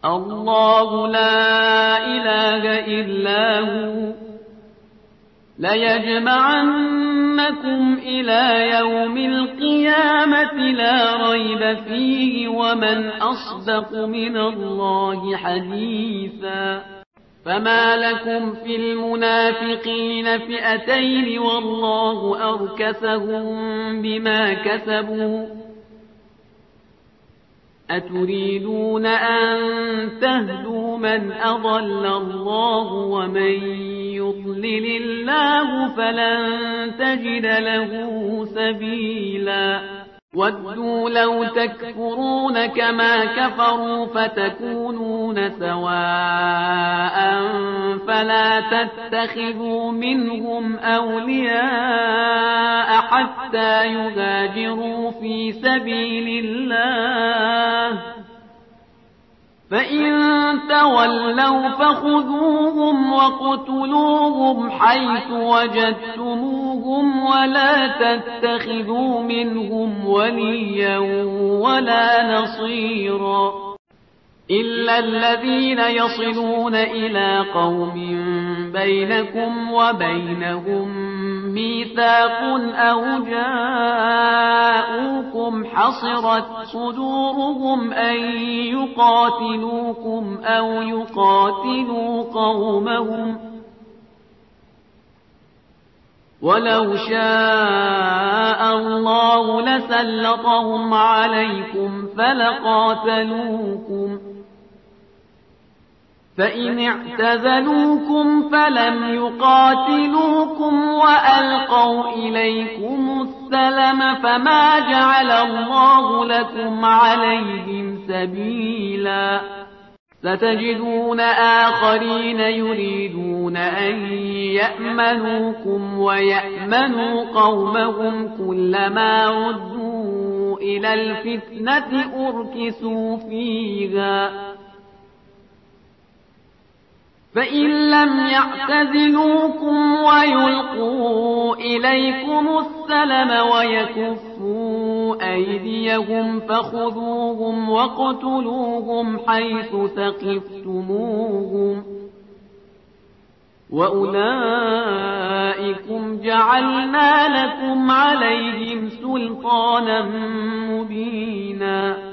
الله لا إله إلا هو ليجمعنكم إلى يوم القيامة لا ريب فيه ومن أصدق من الله حديثا فما لكم في المنافقين فئتين والله أركسهم بما كسبوا أتريدون أن تهدوا من أضل الله ومن يضلل الله فلن تجد له سبيلا ودوا لو تكفرون كما كفروا فتكونون سواء فلا تتخذوا منهم أولياء حتى يهاجروا في سبيل الله فإن تولوا فخذوهم وقتلوهم حيث وجدتموهم ولا تتخذوا منهم وليا ولا نصيرا إلا الذين يصلون إلى قوم بينكم وبينهم ميثاق أو جاءوكم حصرت صدورهم أن يقاتلوكم أو يقاتلوا قومهم ولو شاء الله لسلطهم عليكم فلقاتلوكم فإن اعتزلوكم فلم يقاتلوكم وألقوا إليكم السلم فما جعل الله لكم عليهم سبيلا ستجدون آخرين يريدون أن يأمنوكم ويأمنوا قومهم كلما ردوا إلى الفتنة أركسوا فيها فإن لم يعتزلوكم ويلقوا إليكم السلم ويكفوا أيديهم فخذوهم واقتلوهم حيث ثقفتموهم وأولئكم جعلنا لكم عليهم سلطانا مبينا